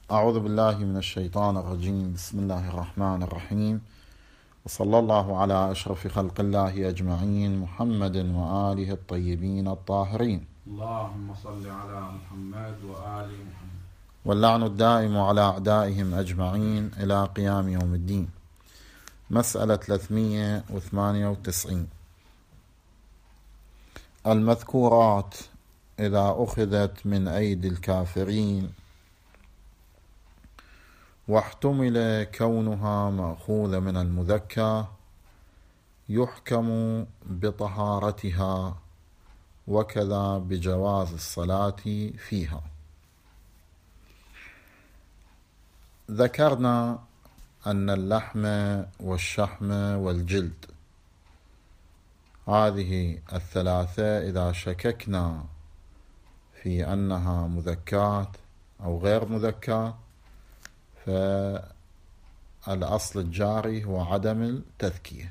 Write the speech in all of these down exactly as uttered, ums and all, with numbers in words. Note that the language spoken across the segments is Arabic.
أعوذ بالله من الشيطان الرجيم. بسم الله الرحمن الرحيم، وصلى الله على أشرف خلق الله أجمعين، محمد وآله الطيبين الطاهرين. اللهم صل على محمد وآل محمد. واللعن الدائم على أعدائهم أجمعين إلى قيام يوم الدين. مسألة ثلاثمئة وثمانية وتسعين. المذكورات إذا أخذت من أيدي الكافرين واحتمل كونها مأخوذة من المذكى يحكم بطهارتها، وكذا بجواز الصلاة فيها. ذكرنا أن اللحم والشحم والجلد هذه الثلاثة إذا شككنا في أنها مذكاة أو غير مذكاة فالأصل الجاري هو عدم التذكية،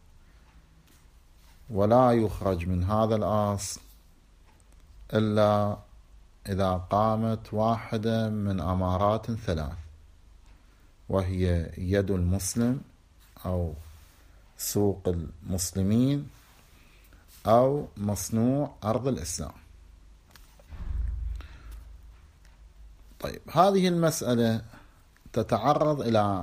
ولا يخرج من هذا الأصل إلا إذا قامت واحدة من أمارات ثلاث، وهي يد المسلم أو سوق المسلمين أو مصنوع أرض الإسلام. طيب، هذه المسألة تتعرض إلى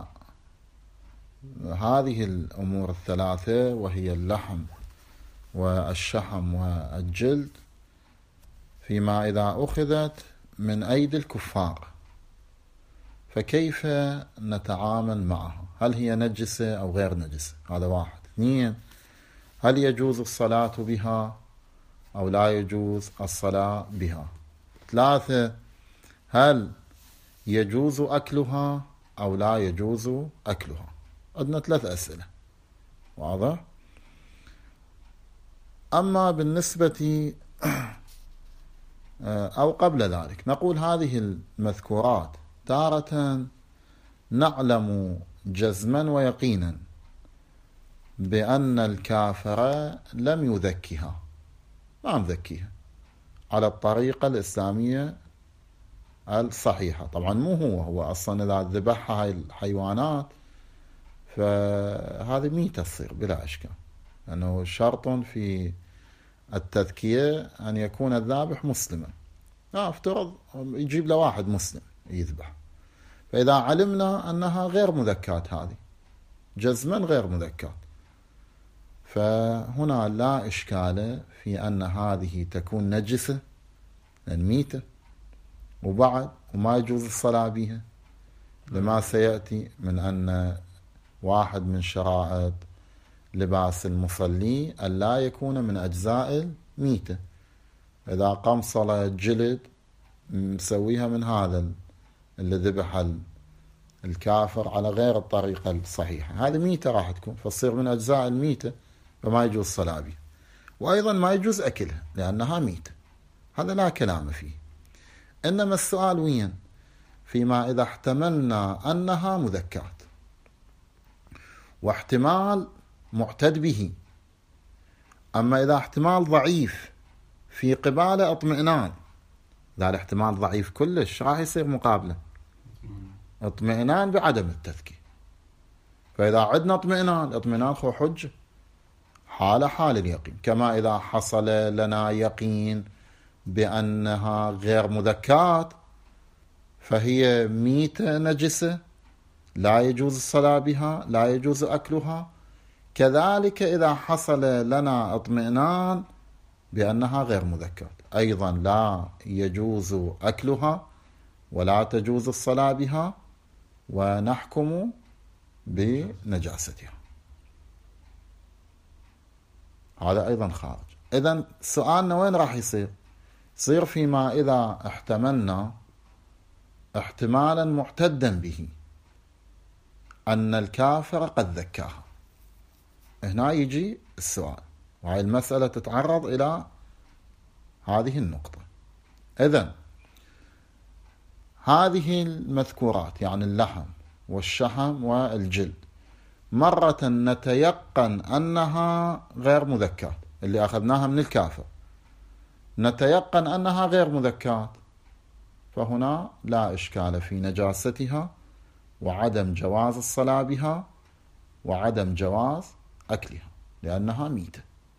هذه الأمور الثلاثة، وهي اللحم والشحم والجلد، فيما إذا أخذت من أيدي الكفار فكيف نتعامل معها؟ هل هي نجسة أو غير نجسة؟ هذا واحد. اثنين، هل يجوز الصلاة بها أو لا يجوز الصلاة بها؟ ثلاثة، هل يجوز أكلها أو لا يجوز أكلها؟ عندنا ثلاث أسئلة. واضح؟ أما بالنسبة أو قبل ذلك نقول هذه المذكورات تارة نعلم جزما ويقينا بأن الكافر لم يذكها، ما مذكيها على الطريقة الإسلامية الصحيحة. طبعا مو هو هو أصلا إذا ذبحها هاي الحيوانات فهذه ميتة تصير بلا إشكال، لأنه شرط في التذكية أن يكون الذابح مسلما. لا افترض يجيب له واحد مسلم يذبح، فإذا علمنا أنها غير مذكاة، هذه جزما غير مذكاة، فهنا لا إشكال في أن هذه تكون نجسة لأن ميتة، وبعد وما يجوز الصلاة بها لما سيأتي من أن واحد من شرائط لباس المصلي أن لا يكون من أجزاء الميتة. إذا قمصلة جلد مسويها من هذا اللي ذبح الكافر على غير الطريقة الصحيحة، هذه ميتة راح تكون، فتصير من أجزاء الميتة، فما يجوز الصلاة بها. وأيضا ما يجوز أكلها لأنها ميتة، هذا لا كلام فيه. إنما السؤال وين؟ فيما إذا احتملنا أنها مذكاة، واحتمال معتد به. أما إذا احتمال ضعيف في قبالة اطمئنان، ذا الاحتمال ضعيف كلش، راح يصير مقابلة اطمئنان بعدم التذكية. فإذا عدنا اطمئنان، اطمئنان خو حجة حال حال اليقين. كما إذا حصل لنا يقين بأنها غير مذكاة فهي ميتة نجسة لا يجوز الصلاة بها، لا يجوز أكلها. كذلك إذا حصل لنا اطمئنان بأنها غير مذكاة أيضا لا يجوز أكلها ولا تجوز الصلاة بها، ونحكم بنجاستها. هذا أيضا خارج. إذن سؤالنا وين راح يصير؟ يصير فيما إذا احتملنا احتمالا معتدا به أن الكافر قد ذكاها. هنا يجي السؤال، وهي المسألة تتعرض إلى هذه النقطة. إذن هذه المذكورات يعني اللحم والشحم والجلد مرة نتيقن أنها غير مذكاة، اللي أخذناها من الكافر نتيقن أنها غير مذكاة، فهنا لا إشكال في نجاستها وعدم جواز الصلاة بها وعدم جواز أكلها لأنها ميتة.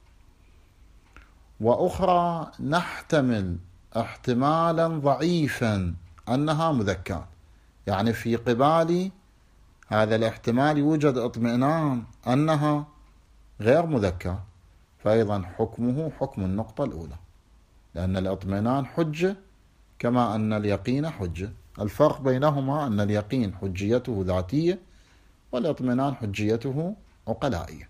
وأخرى نحتمل احتمالا ضعيفا أنها مذكاة، يعني في قبال هذا الاحتمال يوجد اطمئنان أنها غير مذكاة، فأيضا حكمه حكم النقطة الأولى، لأن الاطمئنان حجة كما أن اليقين حجة. الفرق بينهما أن اليقين حجيته ذاتية والاطمئنان حجيته عقلائية.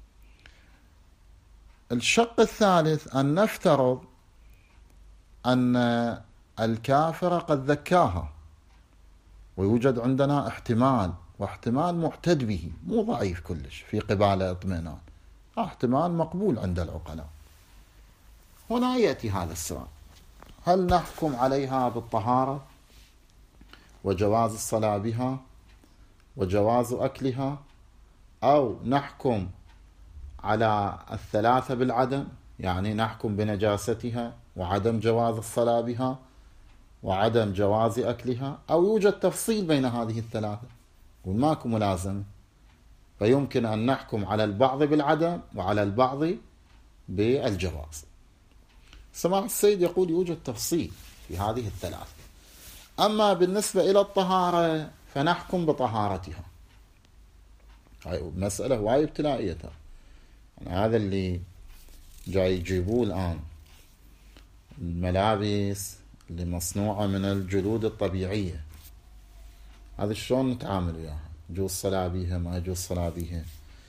الشق الثالث أن نفترض أن الكافر قد ذكاها، ويوجد عندنا احتمال، واحتمال معتد به مو ضعيف كلش في قبال اطمئنان، احتمال مقبول عند العقلاء. هنا يأتي هذا السؤال: هل نحكم عليها بالطهارة وجواز الصلاة بها وجواز أكلها، أو نحكم على الثلاثة بالعدم، يعني نحكم بنجاستها وعدم جواز الصلاة بها وعدم جواز أكلها، أو يوجد تفصيل بين هذه الثلاثة وماكو ملازمة، فيمكن أن نحكم على البعض بالعدم وعلى البعض بالجواز. سماحة السيد يقول يوجد تفصيل في هذه الثلاثة. أما بالنسبة إلى الطهارة فنحكم بطهارتها. هاي مسألة وايد ابتلائية، يعني هذا اللي جاي يجيبوه الآن، الملابس اللي مصنوعة من الجلود الطبيعية، هذا شلون نتعامل وياها؟ يجوز صلاة بيها ما يجوز صلاة بيها؟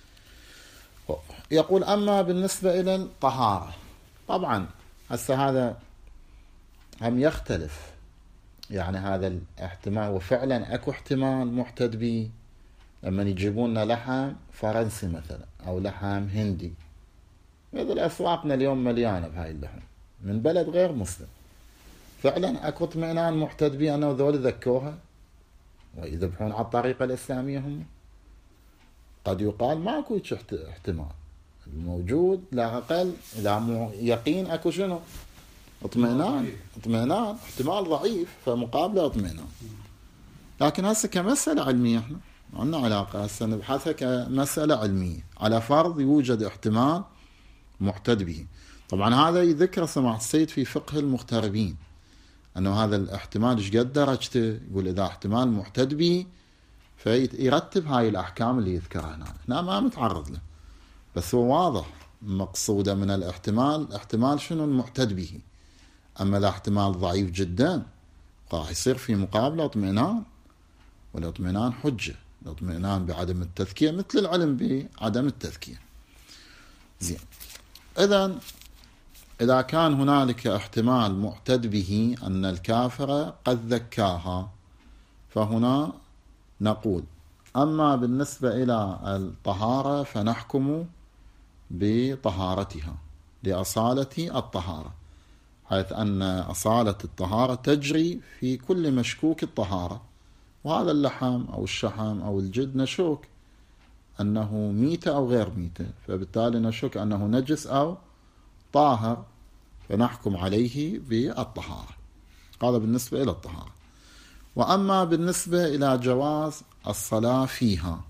يقول أما بالنسبة إلى الطهارة، طبعا هسه هذا هم يختلف، يعني هذا الاحتمال، وفعلا اكو احتمال محتد به لما يجيبون لنا لحم فرنسي مثلا او لحم هندي، مثل اسواقنا اليوم مليانه بهاي اللحم من بلد غير مسلم، فعلا اكو اطمئنان محتد به انه ذول ذكوها ويذبحون على الطريقه الاسلاميه هم. قد يقال ماكو احتمال، الموجود لا اقل اذا مو يقين اكو شنو؟ اطمئنان. اطمئنان احتمال ضعيف فمقابله اطمئنان. لكن هسه كمساله علميه احنا ما عندنا علاقه، هسه نبحثها كمساله علميه على فرض يوجد احتمال محتد به. طبعا هذا يذكر سماحة السيد في فقه المغتربين انه هذا الاحتمال ايش قد درجته، يقول اذا احتمال محتد به فيرتب هاي الاحكام اللي يذكرها هنا. هنا ما متعرض له، بس هو واضح مقصوده من الاحتمال احتمال شنو المحتد به. أما إذا احتمال ضعيف جدا راح يصير في مقابلة اطمئنان، والاطمئنان حجة، الاطمئنان بعدم التذكية مثل العلم بعدم التذكية. زين، إذن إذا كان هنالك احتمال معتد به أن الكافر قد ذكاها، فهنا نقول أما بالنسبة إلى الطهارة فنحكم بطهارتها لأصالة الطهارة، حيث أن أصالة الطهارة تجري في كل مشكوك الطهارة، وهذا اللحم أو الشحم أو الجلد نشك أنه ميتة أو غير ميتة، فبالتالي نشك أنه نجس أو طاهر، فنحكم عليه بالطهارة. هذا بالنسبة إلى الطهارة. وأما بالنسبة إلى جواز الصلاة فيها،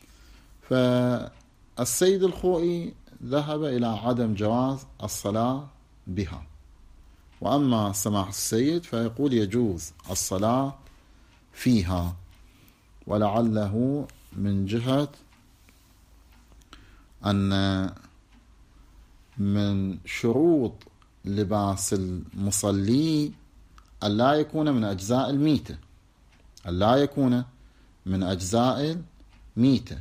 فالسيد الخوئي ذهب إلى عدم جواز الصلاة بها، وأما سماحة السيد فيقول يجوز الصلاة فيها، ولعله من جهة أن من شروط لباس المصلي ألا يكون من أجزاء الميتة، ألا يكون من أجزاء الميتة،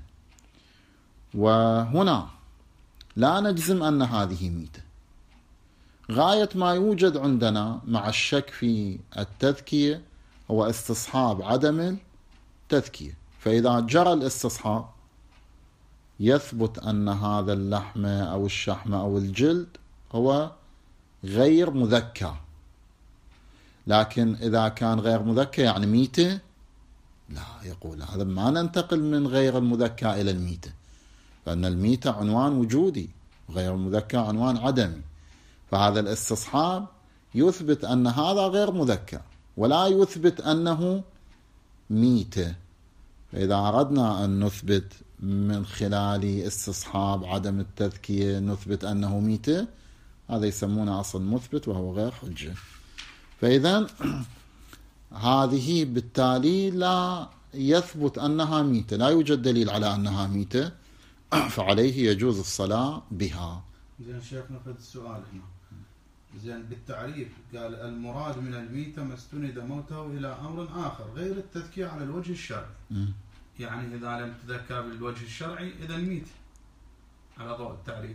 وهنا لا نجزم أن هذه ميتة. غاية ما يوجد عندنا مع الشك في التذكية هو استصحاب عدم التذكية، فإذا جرى الاستصحاب يثبت أن هذا اللحم أو الشحم أو الجلد هو غير مذكى. لكن إذا كان غير مذكى يعني ميتة، لا، يقول هذا ما ننتقل من غير المذكى إلى الميتة، لأن الميتة عنوان وجودي وغير المذكى عنوان عدمي، فهذا الاستصحاب يثبت أن هذا غير مذكى، ولا يثبت أنه ميتة. فإذا أردنا أن نثبت من خلال استصحاب عدم التذكية نثبت أنه ميتة، هذا يسمونه أصل مثبت وهو غير حجة. فإذا هذه بالتالي لا يثبت أنها ميتة، لا يوجد دليل على أنها ميتة، فعليه يجوز الصلاة بها. زين شيخنا في السؤال هنا، زين بالتعريف قال المراد من الميتة ما استند موته إلى أمر آخر غير التذكية على الوجه الشرعي. م. يعني إذا لم تذكى بالوجه الشرعي إذا ميت على ضوء التعريف.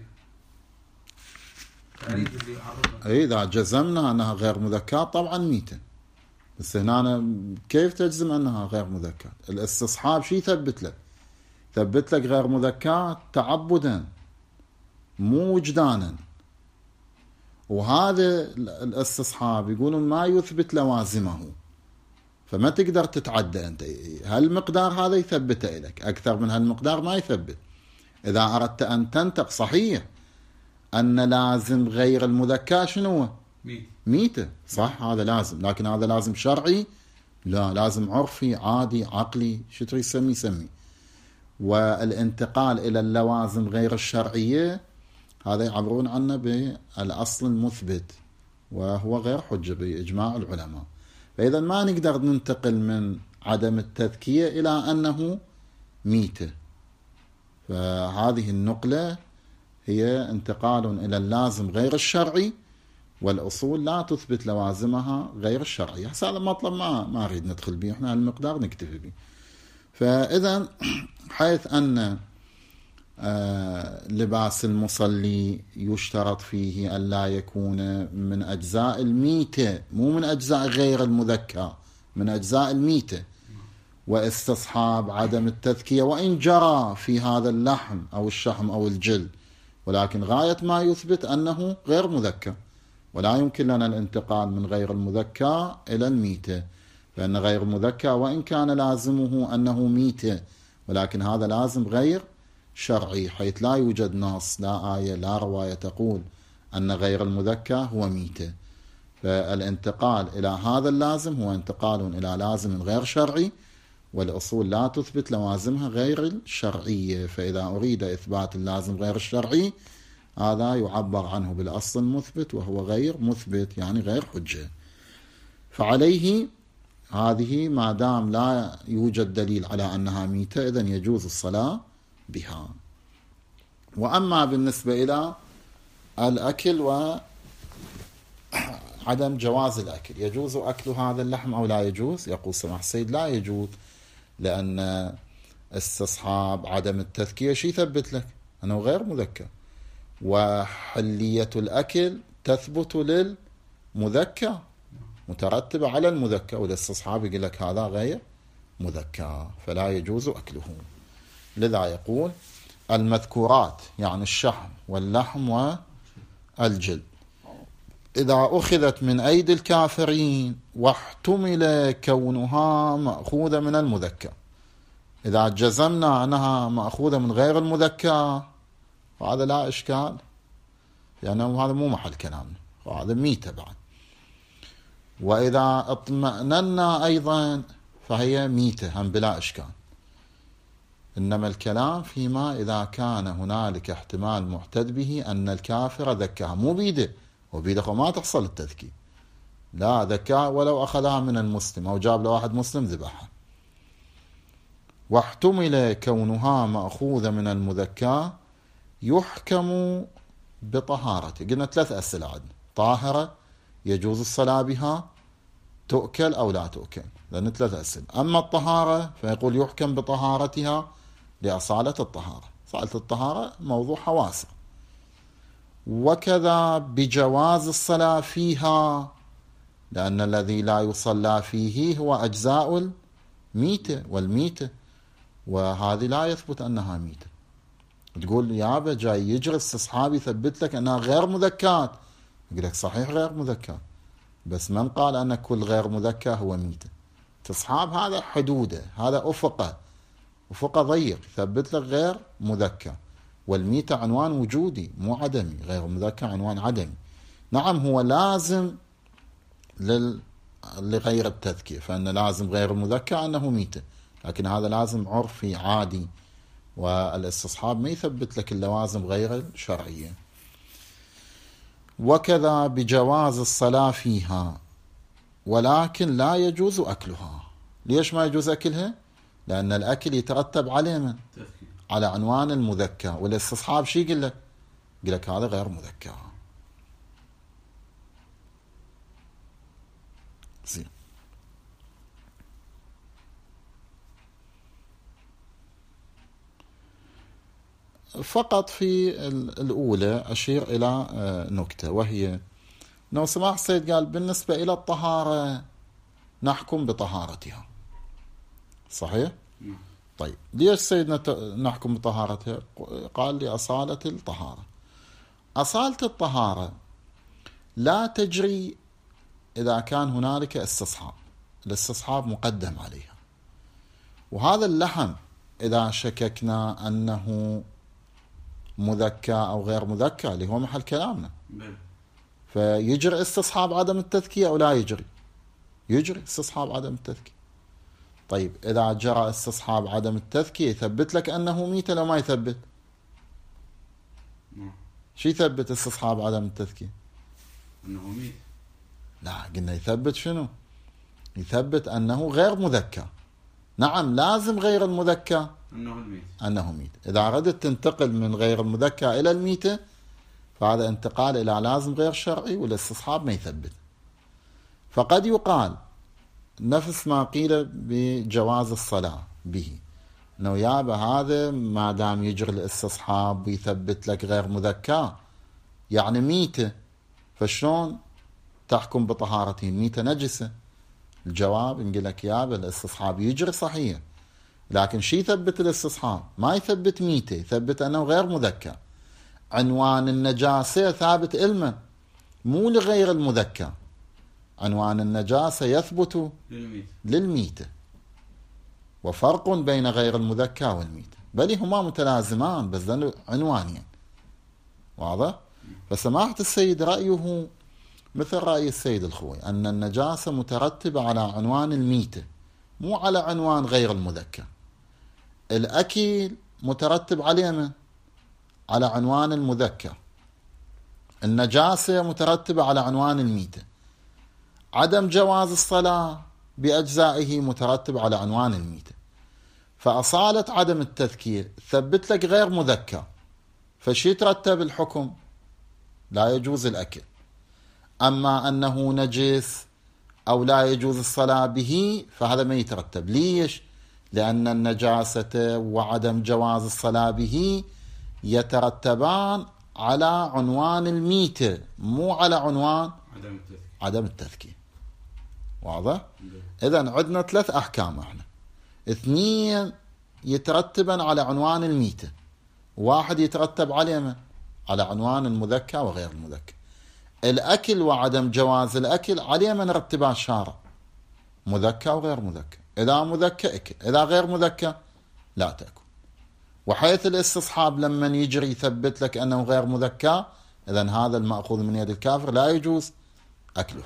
التعريف اللي يعرفه. أي إذا جزمنا أنها غير مذكاة طبعا ميتة. بس هنا كيف تجزم أنها غير مذكاة؟ الاستصحاب شي ثبت لك؟ ثبت لك غير مذكاة تعبدا مو وجدانا. وهذا الاستصحاب يقولون ما يثبت لوازمه، فما تقدر تتعدى أنت. هالمقدار هذا يثبته لك، أكثر من هالمقدار ما يثبت. إذا أردت أن تنطق صحيح أن لازم غير المذكاة شنو؟ ميتة، صح، هذا لازم. لكن هذا لازم شرعي؟ لا، لازم عرفي عادي عقلي، شو تريد يسمي سمي. والانتقال إلى اللوازم غير الشرعية هذا يعبرون عنه بالأصل المثبت، وهو غير حجة بإجماع العلماء. فإذا ما نقدر ننتقل من عدم التذكية إلى أنه ميتة. فهذه النقلة هي انتقال إلى اللازم غير الشرعي، والأصول لا تثبت لوازمها غير الشرعية. هذا مطلب ما ما أريد ندخل به، إحنا المقدار نكتفي به. فإذا حيث أن آه لباس المصلي يشترط فيه ألا يكون من أجزاء الميتة، مو من أجزاء غير المذكى، من أجزاء الميتة. واستصحاب عدم التذكية وإن جرى في هذا اللحم أو الشحم أو الجلد، ولكن غاية ما يثبت أنه غير مذكى، ولا يمكن لنا الانتقال من غير المذكى إلى الميتة، لأن غير المذكى وإن كان لازمه أنه ميتة، ولكن هذا لازم غير شرعي، حيث لا يوجد نص، لا آية لا رواية تقول أن غير المذكى هو ميتة. فالانتقال إلى هذا اللازم هو انتقال إلى لازم غير شرعي، والأصول لا تثبت لوازمها غير الشرعية. فإذا أريد إثبات اللازم غير الشرعي هذا يعبر عنه بالأصل المثبت، وهو غير مثبت يعني غير حجة. فعليه هذه ما دام لا يوجد دليل على أنها ميتة إذن يجوز الصلاة بها. وأما بالنسبة إلى الأكل وعدم جواز الأكل، يجوز أكل هذا اللحم أو لا يجوز؟ يقول سماحة السيد لا يجوز، لأن استصحاب عدم التذكية شي ثبت لك أنه غير مذكى، وحلية الأكل تثبت للمذكى مترتبة على المذكى، والاستصحاب يقول لك هذا غير مذكى فلا يجوز أكله. لذا يقول المذكورات يعني الشحم واللحم والجلد إذا أخذت من أيدي الكافرين واحتمل كونها مأخوذة من المذكى، إذا جزمنا أنها مأخوذة من غير المذكى فهذا لا إشكال، لأنه هذا مو محل كلامنا، وهذا ميتة بعد. وإذا اطمأننا أيضا فهي ميتة هم بلا إشكال. إنما الكلام فيما إذا كان هنالك احتمال محتد به أن الكافر ذكاها، مو بيده، وبيده ما تحصل التذكية، لا ذكاء ولو أخذها من المسلم أو جاب له واحد مسلم ذبحها. واحتمل كونها مأخوذة من المذكى يحكم بطهارته. قلنا ثلاث أسئلة عندنا: طاهرة يجوز الصلاة بها، تؤكل أو لا تؤكل، لأن ثلاث أسئلة. أما الطهارة فيقول يحكم بطهارتها لأصالة الطهارة، أصالة الطهارة موضوع واسع. وكذا بجواز الصلاة فيها، لأن الذي لا يصلى فيه هو أجزاء الميتة والميتة، وهذه لا يثبت أنها ميتة. تقول يابا جاي يجري استصحاب يثبت لك أنها غير مذكاة، يقول لك صحيح غير مذكاة، بس من قال أن كل غير مذكى هو ميتة؟ استصحاب هذا حدوده، هذا أفقه أفقه ضيق، يثبت لك غير مذكى، والميتة عنوان وجودي مو عدمي، غير مذكى عنوان عدمي. نعم هو لازم لغير التذكية، فإن لازم غير المذكى أنه ميتة، لكن هذا لازم عرفي عادي، والاستصحاب ما يثبت لك اللوازم غير الشرعية. وكذا بجواز الصلاة فيها، ولكن لا يجوز أكلها. ليش ما يجوز أكلها؟ لأن الأكل يترتب عليه من؟ على عنوان المذكى، والاستصحاب شي يقول لك؟ يقول لك هذا غير مذكى. زين. فقط في الأولى أشير إلى نكتة، وهي أنه سماح السيد قال بالنسبة إلى الطهارة نحكم بطهارتها، صحيح؟ طيب ليش سيدنا نحكم بطهارتها؟ قال لأصالة الطهارة. أصالة الطهارة لا تجري إذا كان هنالك استصحاب، الاستصحاب مقدم عليها. وهذا اللحم إذا شككنا أنه مذكى أو غير مذكى اللي هو محل كلامنا، فيجري استصحاب عدم التذكية أو لا يجري؟ يجري استصحاب عدم التذكية. طيب إذا جرى استصحاب عدم التذكية يثبت لك أنه ميت لو ما يثبت؟ شو يثبت استصحاب عدم التذكية؟ أنه ميت. لا، قلنا يثبت شنو؟ يثبت أنه غير مذكى. نعم لازم غير المذكى أنه الميت. أنه ميت. إذا أردت تنتقل من غير المذكى إلى الميتة فهذا انتقال إلى لازم غير شرعي، والاستصحاب ما يثبت. فقد يقال نفس ما قيل بجواز الصلاة به، أنه يابا هذا ما دام يجري الاستصحاب ويثبت لك غير مذكى يعني ميتة، فشلون تحكم بطهارته؟ ميتة نجسة. الجواب نقول لك يابا الاستصحاب يجري صحيح، لكن شي يثبت الاستصحاب؟ ما يثبت ميتة، يثبت أنه غير مذكى. عنوان النجاسة ثابت إلما مو لغير المذكى، عنوان النجاسة يثبت للميت. للميتة، وفرق بين غير المذكى والميتة، بل هما متلازمان بس عنوانين. واضح؟ فسماحة السيد رأيه مثل رأي السيد الخوي، أن النجاسة مترتبة على عنوان الميتة مو على عنوان غير المذكى. الأكل مترتب عليه من؟ على عنوان المذكى. النجاسة مترتبة على عنوان الميتة. عدم جواز الصلاة بأجزائه مترتب على عنوان الميتة. فأصالة عدم التذكير ثبت لك غير مذكى، فشي ترتب الحكم؟ لا يجوز الأكل. أما أنه نجس أو لا يجوز الصلاة به فهذا ما يترتب. ليش؟ لأن النجاسة وعدم جواز الصلاة به يترتبان على عنوان الميتة مو على عنوان عدم التذكير. عدم التذكير. واضح؟ إذن عندنا ثلاث أحكام احنا، اثنين يترتبا على عنوان الميتة، واحد يترتب عليه على عنوان المذكى وغير المذكى. الأكل وعدم جواز الأكل عليه من رتبا الشارع، مذكى وغير مذكى. إذا مذكى أكل، إذا غير مذكى لا تأكل. وحيث الاستصحاب لما يجري يثبت لك أنه غير مذكى، إذن هذا المأخوذ من يد الكافر لا يجوز أكله.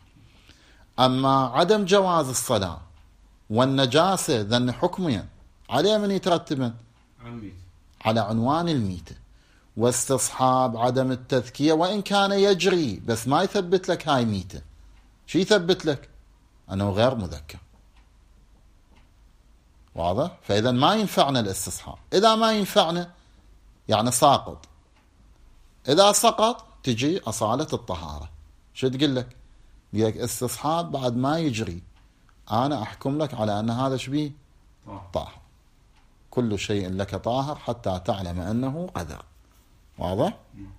أما عدم جواز الصلاة والنجاسة ذن حكمين عليه من يترتبن؟ على عنوان الميتة. واستصحاب عدم التذكية وإن كان يجري بس ما يثبت لك هاي ميتة، شو يثبت لك؟ أنه غير مذكى. واضح؟ فإذا ما ينفعنا الاستصحاب. إذا ما ينفعنا يعني ساقط. إذا سقط تجي أصالة الطهارة. شو تقول لك؟ يقول لك استصحاب بعد ما يجري أنا أحكم لك على أن هذا شبيه طاهر. كل شيء لك طاهر حتى تعلم أنه قدر. واضح؟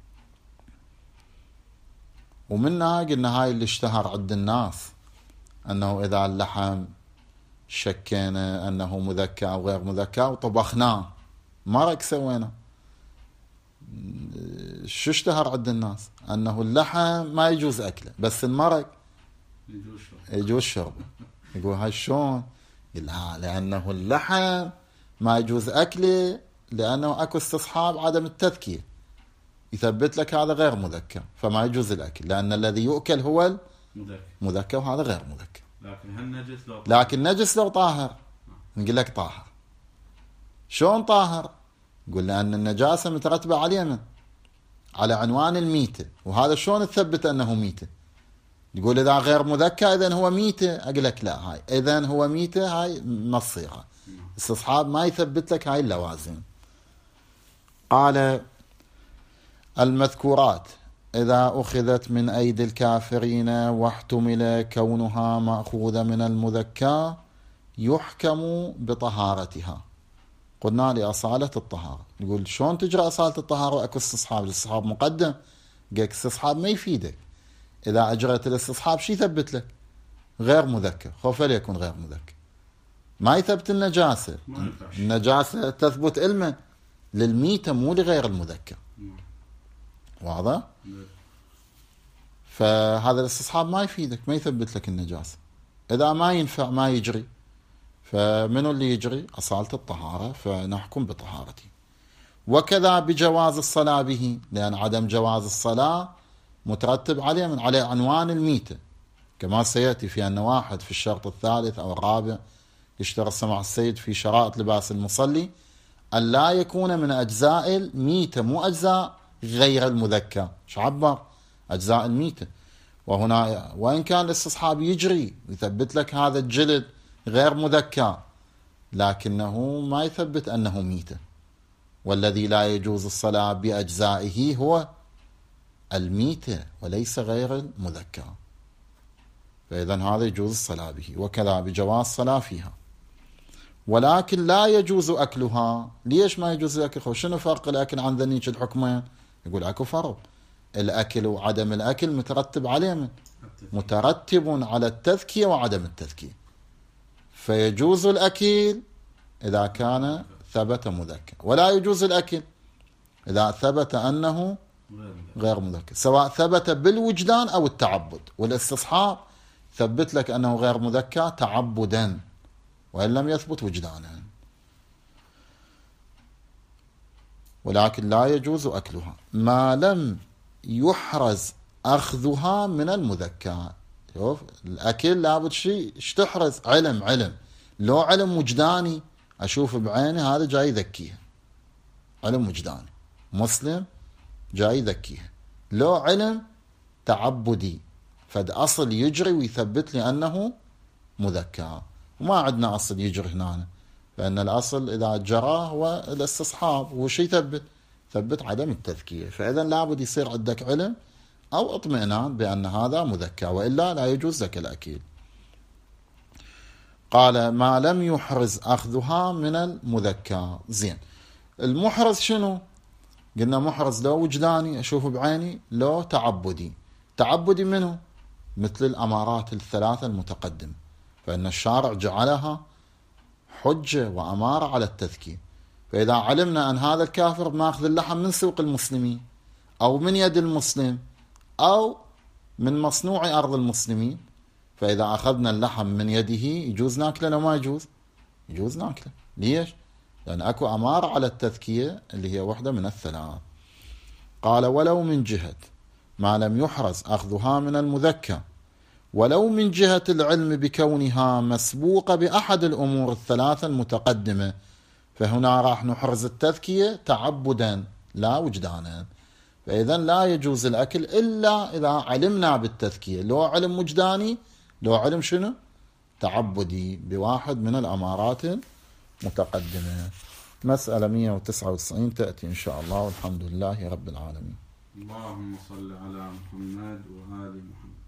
ومنها قلنا هاي اللي اشتهر عند الناس أنه إذا اللحم شكينا أنه مذكى أو غير مذكى وطبخناه مرق سوينا، شو اشتهر عند الناس؟ أنه اللحم ما يجوز أكله بس المرق يجوز شربه. يقول هاي شلون؟ لا، لأنه اللحم ما يجوز أكله لأنه أكو استصحاب عدم التذكية، يثبت لك هذا غير مذكى فما يجوز الأكل، لأن الذي يؤكل هو مذكر مذكر وهذا غير مذكر. لكن هالنجس لو لكن نجس لو طاهر نقول لك طاهر. شلون طاهر؟ نقول لأن النجاسة مترتبة على من؟ على عنوان الميتة، وهذا شلون تثبت أنه ميتة؟ يقول إذا غير مذكر إذن هو ميتة، أقول لك لا، هاي إذن هو ميتة هاي ما تصير، استصحاب ما يثبت لك هاي اللوازم. قال المذكورات إذا أخذت من أيدي الكافرين واحتمل كونها مأخوذة من المذكر يحكم بطهارتها. قلنا لأصالة الطهارة. يقول شلون تجرى أصالة الطهارة وأكو استصحاب؟ الاستصحاب مقدم. قلت استصحاب ما يفيدك، إذا أجرت الاستصحاب شي يثبت لك؟ غير مذكر، خوف ليكون غير مذكر ما يثبت النجاسة. النجاسة تثبت علما للميتة مو لغير المذكر. واضح؟ فهذا الاستصحاب ما يفيدك، ما يثبت لك النجاسة. إذا ما ينفع ما يجري، فمنو اللي يجري؟ أصالة الطهارة، فنحكم بطهارته. وكذا بجواز الصلاة به، لأن عدم جواز الصلاة مترتب عليه من على عنوان الميتة، كما سيأتي في أن واحد في الشرط الثالث أو الرابع يشترط سماع السيد في شرائط لباس المصلي أن لا يكون من أجزاء الميتة، مو أجزاء غير المذكر. شعبر أجزاء الميتة. وهنا وإن كان الاستصحاب يجري ويثبت لك هذا الجلد غير مذكر، لكنه ما يثبت أنه ميتة. والذي لا يجوز الصلاة بأجزائه هو الميتة وليس غير المذكر، فإذن هذا يجوز الصلاة به. وكذا بجواز الصلاة فيها. ولكن لا يجوز أكلها. ليش ما يجوز الأكل؟ شنو فرق الأكل عن ذنيك الحكمين؟ يقول أكو فرق. الأكل وعدم الأكل مترتب عليه من؟ مترتب على التذكية وعدم التذكية. فيجوز الأكل إذا كان ثبت مذكر، ولا يجوز الأكل إذا ثبت أنه غير مذكر، سواء ثبت بالوجدان أو التعبد. والاستصحاب ثبت لك أنه غير مذكر تعبدا وإن لم يثبت وجدانا. ولكن لا يجوز أكلها ما لم يحرز أخذها من المذكر. شوف الأكل لابد شيء تحرز، علم علم لو علم وجداني أشوف بعيني هذا جاي يذكيها، علم وجداني مسلم جاي يذكيها. لو علم تعبدي فد أصل يجري ويثبت لي أنه مذكر، وما عندنا أصل يجري هنا، لأن الأصل إذا جرى هو الاستصحاب، هو شيء ثبت ثبت عدم التذكية. فإذا لابد يصير عندك علم أو اطمئنان بأن هذا مذكر، وإلا لا يجوز لك الأكل. قال ما لم يحرز أخذها من المذكر. زين، المحرز شنو؟ قلنا محرز لو وجداني أشوف بعيني، لو تعبدي. تعبدي منه مثل الأمارات الثلاثة المتقدمة، فإن الشارع جعلها حجة وأمارة على التذكير. فإذا علمنا أن هذا الكافر ماخذ اللحم من سوق المسلمين أو من يد المسلم أو من مصنوع أرض المسلمين، فإذا أخذنا اللحم من يده يجوز ناكله لو ما يجوز؟ يجوز ناكله. ليش؟ لأن أكو أمارة على التذكية اللي هي وحدة من الثلاث. قال ولو من جهة ما لم يحرز أخذها من المذكر، ولو من جهة العلم بكونها مسبوقة بأحد الأمور الثلاثة المتقدمة، فهنا راح نحرز التذكية تعبدا لا وجدانا. فإذا لا يجوز الأكل إلا إذا علمنا بالتذكية، لو علم وجداني لو علم شنو؟ تعبدي بواحد من الأمارات المتقدمة. مسألة مئة وتسعة وتسعين تأتي إن شاء الله، والحمد لله رب العالمين. اللهم صل على محمد وآل محمد.